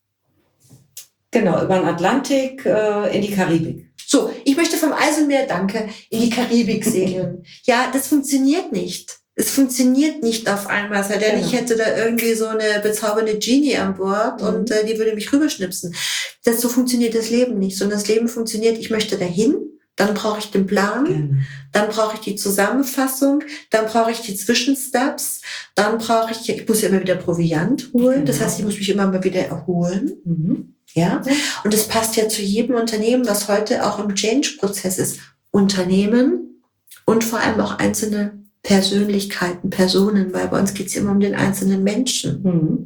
Genau, über den Atlantik äh, in die Karibik. so, ich möchte vom Eiselmeer, danke, in die Karibik segeln. Ja, das funktioniert nicht. Es funktioniert nicht auf einmal, sei denn Genau. ich hätte da irgendwie so eine bezaubernde Genie an Bord Mhm. und äh, die würde mich rüberschnipsen. Das, so funktioniert das Leben nicht, sondern das Leben funktioniert, ich möchte dahin, dann brauche ich den Plan, Genau. dann brauche ich die Zusammenfassung, dann brauche ich die Zwischensteps, dann brauche ich, ich muss ja immer wieder Proviant holen, das Genau. heißt, ich muss mich immer mal wieder erholen. Mhm. Ja, und das passt ja zu jedem Unternehmen, was heute auch im Change-Prozess ist. Unternehmen und vor allem auch einzelne Persönlichkeiten, Personen, weil bei uns geht es immer um den einzelnen Menschen. Mhm.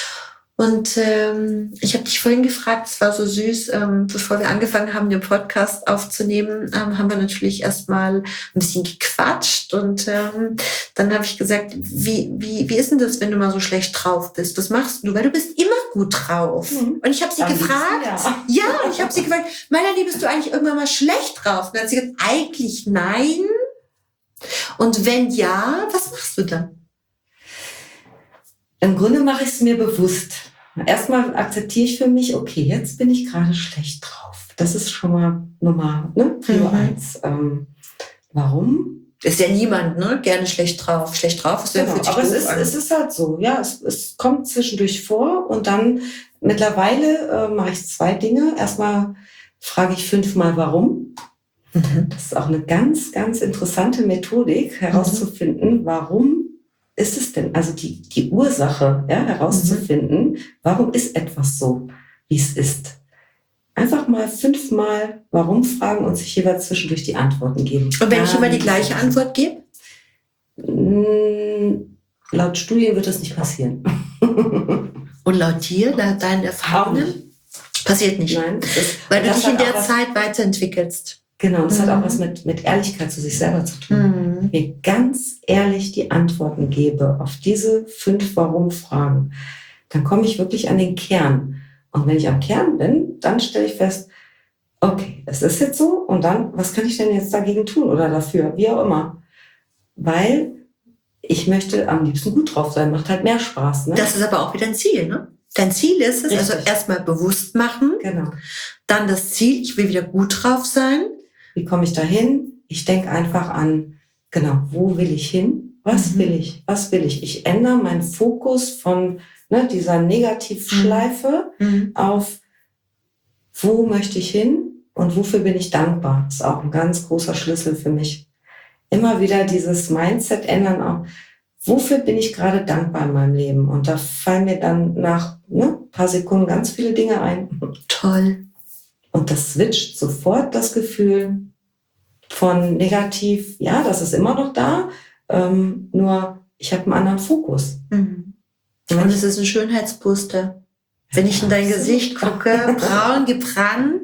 Und ähm, ich habe dich vorhin gefragt, es war so süß, ähm, bevor wir angefangen haben, den Podcast aufzunehmen, ähm, haben wir natürlich erstmal ein bisschen gequatscht und ähm, dann habe ich gesagt, wie, wie, wie ist denn das, wenn du mal so schlecht drauf bist? Was machst du? Weil du bist immer gut drauf. Mhm. Und ich habe sie Am gefragt, liebsten, ja, und ich habe sie gefragt, Melanie, bist du eigentlich irgendwann mal schlecht drauf? Und dann hat sie gesagt, eigentlich nein. Und wenn ja, was machst du dann? Im Grunde mache ich es mir bewusst. Erstmal akzeptiere ich für mich, okay, jetzt bin ich gerade schlecht drauf. Das ist schon mal Nummer, ne, Prio Mhm. eins. Ähm, warum? Ist ja niemand, ne? Gerne schlecht drauf. Schlecht drauf ist ja Genau, fühlt sich aber es doof ist, an. es ist halt so, ja, es, es kommt zwischendurch vor und dann mittlerweile äh, mache ich zwei Dinge. Erstmal frage ich fünfmal, warum. Mhm. Das ist auch eine ganz, ganz interessante Methodik, herauszufinden, warum ist es denn, also die, die Ursache, ja, herauszufinden, warum ist etwas so, wie es ist. Einfach mal fünfmal warum fragen und sich jeweils zwischendurch die Antworten geben. Und wenn ich immer die Ganz gleiche Antwort gebe? Mm, Laut Studien wird das nicht passieren. Und laut dir, laut deinen Erfahrungen? Passiert nicht. Nein. Das, Weil du das dich in hat der auch was, Zeit weiterentwickelst. Genau, das Mhm. hat auch was mit, mit Ehrlichkeit zu sich selber zu tun. Mhm. Mir ganz ehrlich die Antworten gebe auf diese fünf Warum-Fragen, dann komme ich wirklich an den Kern. Und wenn ich am Kern bin, dann stelle ich fest, okay, es ist jetzt so und dann, was kann ich denn jetzt dagegen tun oder dafür, wie auch immer. Weil ich möchte am liebsten gut drauf sein, macht halt mehr Spaß. Ne? Das ist aber auch wieder ein Ziel, ne? Dein Ziel ist es, Richtig. also erstmal bewusst machen, Genau. Dann das Ziel, ich will wieder gut drauf sein. Wie komme ich dahin? Ich denke einfach an, genau, wo will ich hin? Was mhm. will ich? Was will ich? Ich ändere meinen Fokus von ne, dieser Negativschleife mhm. auf, wo möchte ich hin und wofür bin ich dankbar? Das ist auch ein ganz großer Schlüssel für mich. Immer wieder dieses Mindset ändern auch. Wofür bin ich gerade dankbar in meinem Leben? Und da fallen mir dann nach ne, ein paar Sekunden ganz viele Dinge ein. Toll. Und das switcht sofort das Gefühl von negativ, ja, das ist immer noch da, ähm, nur ich habe einen anderen Fokus. Mhm. Und es ist ein Schönheitsbooster. Wenn ich in dein Gesicht gucke, braun gebrannt.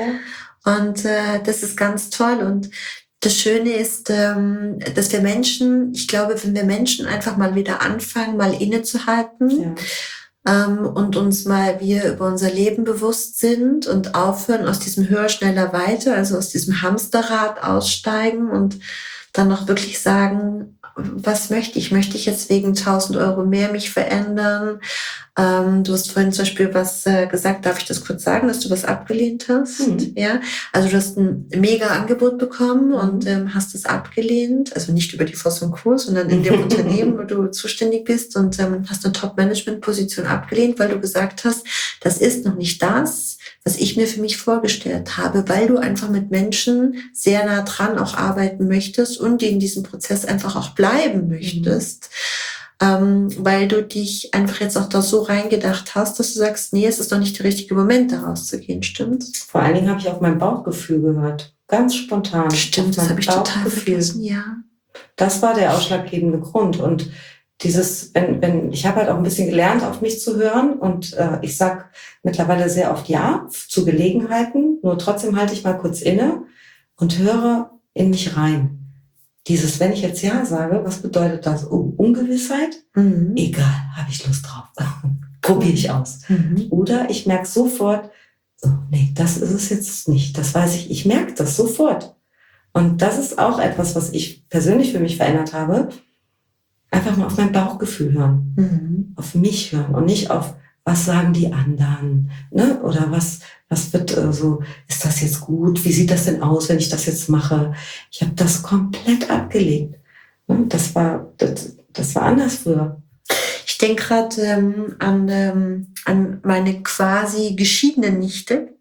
Ja. Und äh, das ist ganz toll. Und das Schöne ist, ähm, dass wir Menschen, ich glaube, wenn wir Menschen einfach mal wieder anfangen, mal innezuhalten ja. ähm, und uns mal wir über unser Leben bewusst sind und aufhören, aus diesem höher, schneller, weiter, also aus diesem Hamsterrad aussteigen und dann noch wirklich sagen, was möchte ich? Möchte ich jetzt wegen tausend Euro mehr mich verändern? Ähm, du hast vorhin zum Beispiel was äh, gesagt, darf ich das kurz sagen, dass du was abgelehnt hast? Mhm. Ja, also du hast ein mega Angebot bekommen mhm. und ähm, hast es abgelehnt, also nicht über die Voss und Co., sondern in dem Unternehmen, wo du zuständig bist und ähm, hast eine Top-Management-Position abgelehnt, weil du gesagt hast, das ist noch nicht das, was ich mir für mich vorgestellt habe, weil du einfach mit Menschen sehr nah dran auch arbeiten möchtest und die in diesem Prozess einfach auch bleiben möchtest. Mhm. Ähm, weil du dich einfach jetzt auch da so reingedacht hast, dass du sagst, nee, es ist doch nicht der richtige Moment, da rauszugehen, stimmt's? Vor allen Dingen habe ich auf mein Bauchgefühl gehört, ganz spontan. Stimmt, das habe ich total vergessen, ja. Das war der ausschlaggebende Grund und dieses, wenn, wenn, ich habe halt auch ein bisschen gelernt, auf mich zu hören und äh, ich sag mittlerweile sehr oft ja zu Gelegenheiten, nur trotzdem halte ich mal kurz inne und höre in mich rein. Dieses, wenn ich jetzt Ja sage, was bedeutet das? Oh, Ungewissheit? Mhm. Egal, habe ich Lust drauf. Probiere ich aus. Mhm. Oder ich merke sofort, oh, nee, das ist es jetzt nicht. Das weiß ich, ich merke das sofort. Und das ist auch etwas, was ich persönlich für mich verändert habe. Einfach mal auf mein Bauchgefühl hören. Mhm. Auf mich hören und nicht auf, was sagen die anderen? Ne? Oder was, was wird äh, so, ist das jetzt gut? Wie sieht das denn aus, wenn ich das jetzt mache? Ich habe das komplett abgelegt. Ne? Das war, das, das war anders früher. Ich denke gerade ähm, an, ähm, an meine quasi geschiedene Nichte.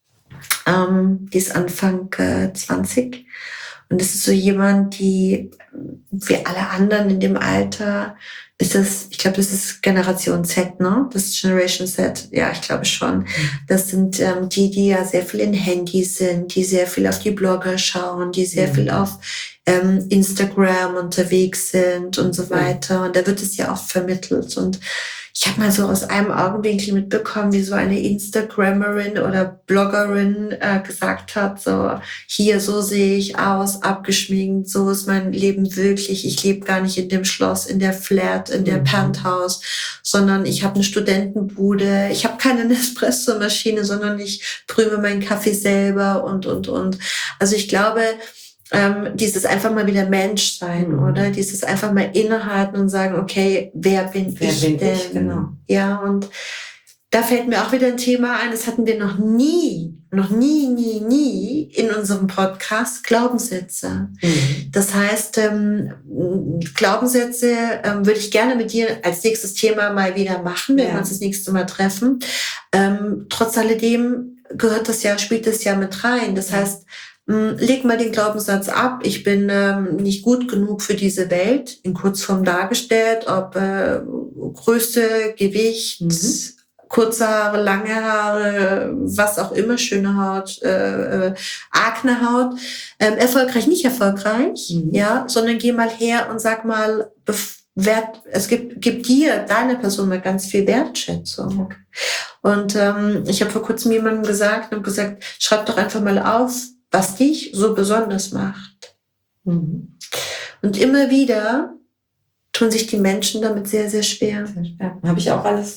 Ähm, die ist Anfang äh, zwanzig. Und das ist so jemand, die, wie alle anderen in dem Alter, ist das, ich glaube, das ist Generation Z, ne? Das ist Generation Z. Ja, ich glaube schon. Das sind ähm, die, die ja sehr viel in Handys sind, die sehr viel auf die Blogger schauen, die sehr mhm. viel auf ähm, Instagram unterwegs sind und so weiter. Und da wird es ja oft vermittelt. Und ich habe mal so aus einem Augenwinkel mitbekommen, wie so eine Instagrammerin oder Bloggerin äh, gesagt hat, so, hier, so sehe ich aus, abgeschminkt, so ist mein Leben wirklich. Ich lebe gar nicht in dem Schloss, in der Flat, in der mhm. Penthouse, sondern ich habe eine Studentenbude. Ich habe keine Nespresso-Maschine, sondern ich brühe mir meinen Kaffee selber und, und, und. Also ich glaube, Ähm, dieses einfach mal wieder Mensch sein, mhm. oder? Dieses einfach mal innehalten und sagen, okay, wer bin wer ich bin denn? Ich, genau. Ja, und da fällt mir auch wieder ein Thema ein, das hatten wir noch nie, noch nie, nie, nie in unserem Podcast, Glaubenssätze. Mhm. Das heißt, ähm, Glaubenssätze ähm, würde ich gerne mit dir als nächstes Thema mal wieder machen, wenn ja. wir uns das nächste Mal treffen. Ähm, trotz alledem gehört das ja, spielt das ja mit rein. Das heißt, leg mal den Glaubenssatz ab, ich bin ähm, nicht gut genug für diese Welt, in Kurzform dargestellt, ob äh, Größe, Gewicht, mhm. kurze Haare, lange Haare, was auch immer, schöne Haut, äh, äh, Akne Haut, ähm, erfolgreich, nicht erfolgreich, mhm. ja, sondern geh mal her und sag mal, wert, es gibt, gibt dir, deine Person mal ganz viel Wertschätzung. Okay. Und ähm, ich habe vor kurzem jemandem gesagt und gesagt, schreib doch einfach mal auf, was dich so besonders macht. Mhm. Und immer wieder tun sich die Menschen damit sehr, sehr schwer. Sehr schwer. Habe ich auch alles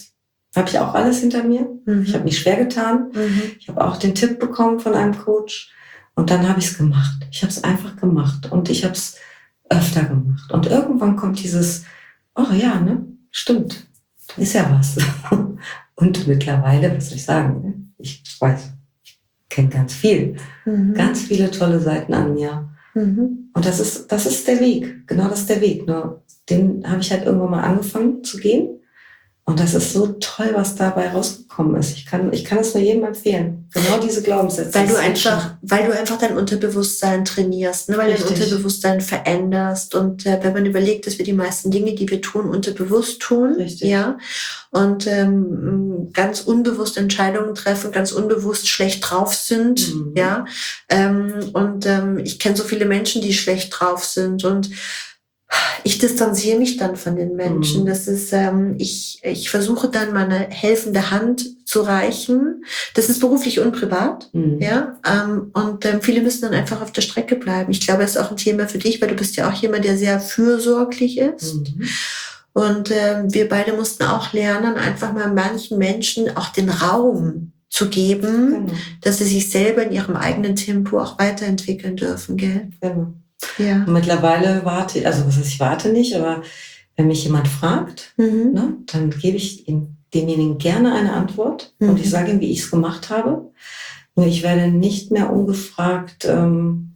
Habe ich auch alles hinter mir. Mhm. Ich habe mich schwer getan. Mhm. Ich habe auch den Tipp bekommen von einem Coach. Und dann habe ich es gemacht. Ich habe es einfach gemacht. Und ich habe es öfter gemacht. Und irgendwann kommt dieses, oh ja, ne, stimmt, da ist ja was. Und mittlerweile, was soll ich sagen, ich weiß, ich kenne ganz viel. Mhm. Ganz viele tolle Seiten an mir. Mhm. Und das ist, das ist der Weg. Genau das ist der Weg. Nur den habe ich halt irgendwann mal angefangen zu gehen. Und das ist so toll, was dabei rausgekommen ist. Ich kann, ich kann es nur jedem empfehlen. Genau diese Glaubenssätze. Weil du einfach, weil du einfach dein Unterbewusstsein trainierst, ne? Weil Richtig. du dein Unterbewusstsein veränderst. Und äh, wenn man überlegt, dass wir die meisten Dinge, die wir tun, unterbewusst tun, Richtig. ja, und ähm, ganz unbewusst Entscheidungen treffen, ganz unbewusst schlecht drauf sind, Mhm. ja. Ähm, und ähm, ich kenne so viele Menschen, die schlecht drauf sind und ich distanziere mich dann von den Menschen. Mhm. Das ist, ähm, ich, ich versuche dann meine helfende Hand zu reichen. Das ist beruflich und privat, Mhm. ja. Ähm, und ähm, viele müssen dann einfach auf der Strecke bleiben. Ich glaube, das ist auch ein Thema für dich, weil du bist ja auch jemand, der sehr fürsorglich ist. Mhm. Und ähm, wir beide mussten auch lernen, einfach mal manchen Menschen auch den Raum zu geben, Genau. dass sie sich selber in ihrem eigenen Tempo auch weiterentwickeln dürfen, gell? Genau. Ja. Und mittlerweile warte, also was heißt, ich warte nicht, aber wenn mich jemand fragt, Mhm. ne, dann gebe ich ihm, demjenigen gerne eine Antwort Mhm. und ich sage ihm, wie ich es gemacht habe. Nur ich werde nicht mehr ungefragt ähm,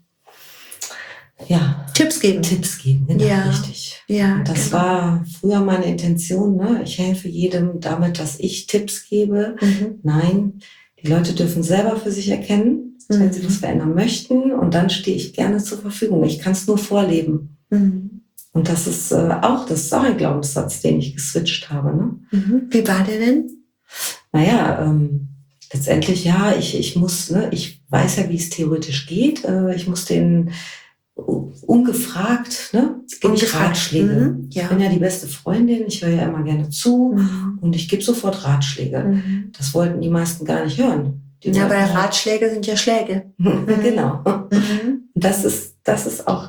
ja, Tipps geben. Tipps geben. Genau, Ja. richtig. Ja, Und das genau. war früher meine Intention. Ne? Ich helfe jedem damit, dass ich Tipps gebe. Mhm. Nein, die Leute dürfen selber für sich erkennen, wenn Mhm. sie was verändern möchten. Und dann stehe ich gerne zur Verfügung. Ich kann es nur vorleben. Mhm. Und das ist äh, auch, das ist auch ein Glaubenssatz, den ich geswitcht habe. Ne? Mhm. Wie war der denn? Naja, ähm, letztendlich ja, ich, ich muss, ne, ich weiß ja, wie es theoretisch geht. Äh, ich muss den uh, ungefragt, ne, gebe ich Ungefragt. Ratschläge. Mhm. Ich Ja. bin ja die beste Freundin, ich höre ja immer gerne zu Mhm. und ich gebe sofort Ratschläge. Mhm. Das wollten die meisten gar nicht hören. Die Ja, wollten weil halt- Ratschläge sind ja Schläge. Genau. Mhm. Und das ist, das ist auch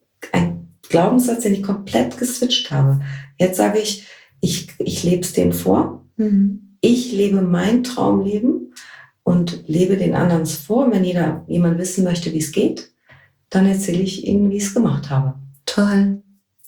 ein Glaubenssatz, den ich komplett geswitcht habe. Jetzt sage ich, ich, ich lebe es denen vor. Mhm. Ich lebe mein Traumleben und lebe den anderen vor. Wenn jeder, jemand wissen möchte, wie es geht, dann erzähle ich ihnen, wie ich es gemacht habe. Toll.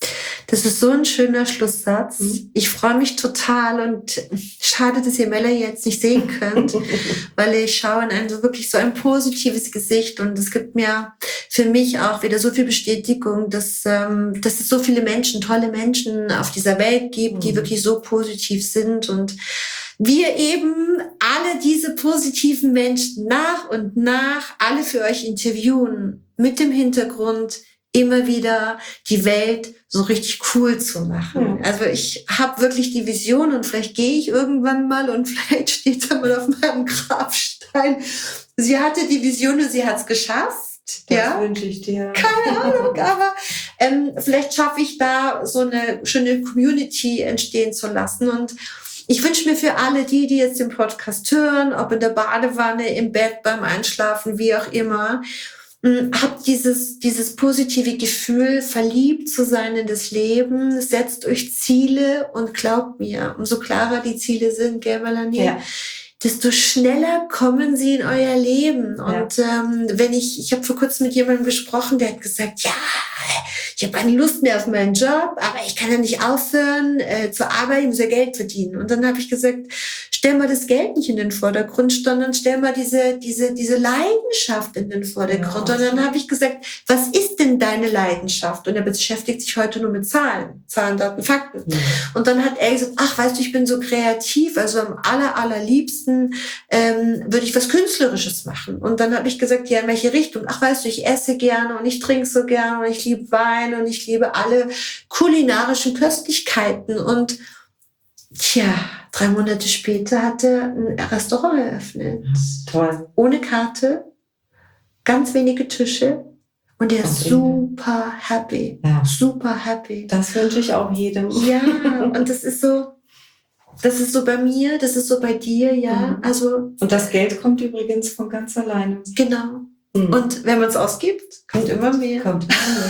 Das ist so ein schöner Schlusssatz. Mhm. Ich freue mich total und schade, dass ihr Melanie jetzt nicht sehen könnt, weil ich schaue in ein so wirklich so ein positives Gesicht und es gibt mir für mich auch wieder so viel Bestätigung, dass, ähm, dass es so viele Menschen, tolle Menschen auf dieser Welt gibt, die Mhm. wirklich so positiv sind und wir eben alle diese positiven Menschen nach und nach alle für euch interviewen mit dem Hintergrund, immer wieder die Welt so richtig cool zu machen. Ja. Also ich habe wirklich die Vision und vielleicht gehe ich irgendwann mal und vielleicht steht da mal auf meinem Grabstein. Sie hatte die Vision und sie hat es geschafft. Das Ja, wünsche ich dir. keine Ahnung, aber ähm, vielleicht schaffe ich da so eine schöne Community entstehen zu lassen und ich wünsche mir für alle die, die jetzt den Podcast hören, ob in der Badewanne, im Bett, beim Einschlafen, wie auch immer, habt dieses, dieses positive Gefühl, verliebt zu sein in das Leben, setzt euch Ziele und glaubt mir, umso klarer die Ziele sind, gell, Melanie? Ja. Desto schneller kommen sie in euer Leben. Und Ja. ähm, wenn ich, ich habe vor kurzem mit jemandem gesprochen, der hat gesagt, ja, ich habe keine Lust mehr auf meinen Job, aber ich kann ja nicht aufhören äh, zu arbeiten, ich muss ja Geld verdienen. Und dann habe ich gesagt, stell mal das Geld nicht in den Vordergrund, sondern stell mal diese diese diese Leidenschaft in den Vordergrund. Ja, und dann habe ich gesagt, was ist denn deine Leidenschaft? Und er beschäftigt sich heute nur mit Zahlen, Zahlen, Daten, Fakten. Ja. Und dann hat er gesagt, ach, weißt du, ich bin so kreativ, also am aller, allerliebsten ähm, würde ich was Künstlerisches machen. Und dann habe ich gesagt, ja, in welche Richtung? Ach, weißt du, ich esse gerne und ich trinke so gerne und ich liebe Wein und ich liebe alle kulinarischen Köstlichkeiten. Und tja, drei Monate später hat er ein Restaurant eröffnet. Toll. Ohne Karte, ganz wenige Tische und er ist Okay. super happy. Ja. Super happy. Das wünsche ich auch jedem. Ja, und das ist so, das ist so bei mir, das ist so bei dir, ja. Mhm. Also, Und das Geld kommt übrigens von ganz alleine. genau. Mhm. Und wenn man es ausgibt, kommt immer mehr. kommt.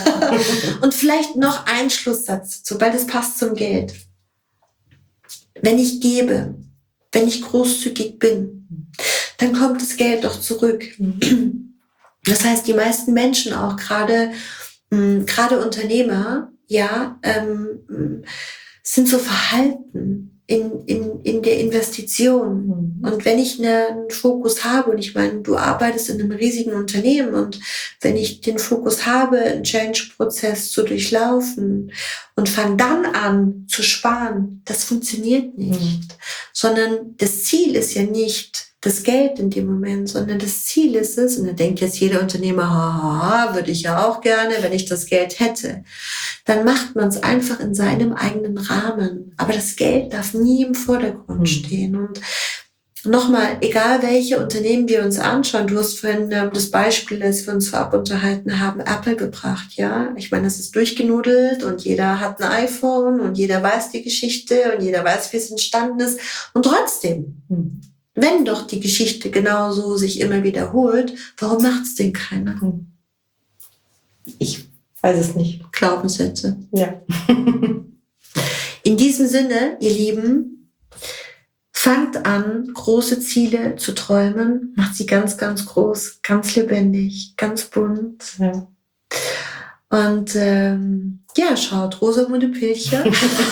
Und vielleicht noch ein Schlusssatz dazu, weil das passt zum Geld. Wenn ich gebe, wenn ich großzügig bin, dann kommt das Geld doch zurück. Das heißt, die meisten Menschen auch, gerade mh, gerade Unternehmer, ja, ähm, sind so verhalten in, in, in der Investition. Mhm. Und wenn ich einen Fokus habe, und ich meine, du arbeitest in einem riesigen Unternehmen, und wenn ich den Fokus habe, einen Change-Prozess zu durchlaufen und fange dann an zu sparen, das funktioniert nicht. Mhm. Sondern das Ziel ist ja nicht das Geld in dem Moment, sondern das Ziel ist es, und da denkt jetzt jeder Unternehmer, haha, würde ich ja auch gerne, wenn ich das Geld hätte. Dann macht man es einfach in seinem eigenen Rahmen. Aber das Geld darf nie im Vordergrund mhm. stehen. Und nochmal, egal welche Unternehmen wir uns anschauen, du hast vorhin ähm, das Beispiel, als wir uns vorab unterhalten haben, Apple gebracht, ja. Ich meine, das ist durchgenudelt und jeder hat ein iPhone und jeder weiß die Geschichte und jeder weiß, wie es entstanden ist. Und trotzdem, mhm. wenn doch die Geschichte genauso sich immer wiederholt, warum macht es denn keiner? Ich weiß es nicht. Glaubenssätze. Ja. In diesem Sinne, ihr Lieben, fangt an, große Ziele zu träumen. Macht sie ganz, ganz groß, ganz lebendig, ganz bunt. Ja. Und ähm, ja, schaut Rosamunde Pilcher.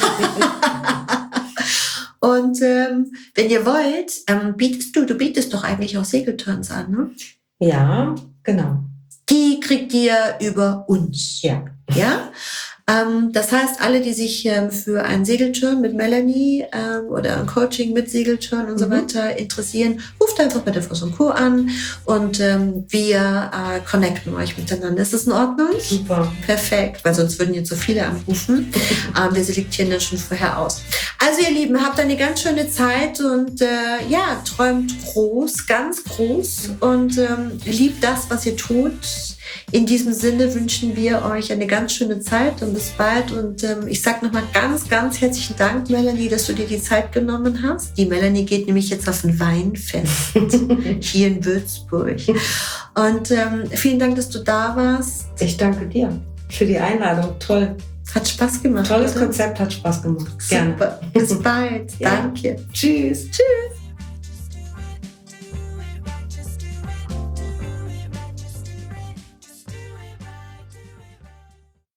Und ähm, wenn ihr wollt, ähm, bietest du, du bietest doch eigentlich auch Segelturns an, ne? Ja, genau. Die kriegt ihr über uns. Ja. Ja? Ähm, das heißt, alle, die sich ähm, für einen Segelturn mit Melanie ähm, oder ein Coaching mit Segelturn und mhm. so weiter interessieren, ruft einfach bei der Voss und Co. an und ähm, wir äh, connecten euch miteinander. Ist das in Ordnung? Super. Perfekt, weil sonst würden jetzt so viele anrufen. ähm, wir selektieren das schon vorher aus. Also ihr Lieben, habt eine ganz schöne Zeit und äh, ja, träumt groß, ganz groß und ähm, liebt das, was ihr tut. In diesem Sinne wünschen wir euch eine ganz schöne Zeit und bis bald. Und ähm, ich sage nochmal ganz, ganz herzlichen Dank, Melanie, dass du dir die Zeit genommen hast. Die Melanie geht nämlich jetzt auf ein Weinfest hier in Würzburg. Und ähm, vielen Dank, dass du da warst. Ich danke dir für die Einladung. Toll. Hat Spaß gemacht. Tolles oder? Konzept, hat Spaß gemacht. Super. Gerne. Bis bald. Ja. Danke. Tschüss. Tschüss.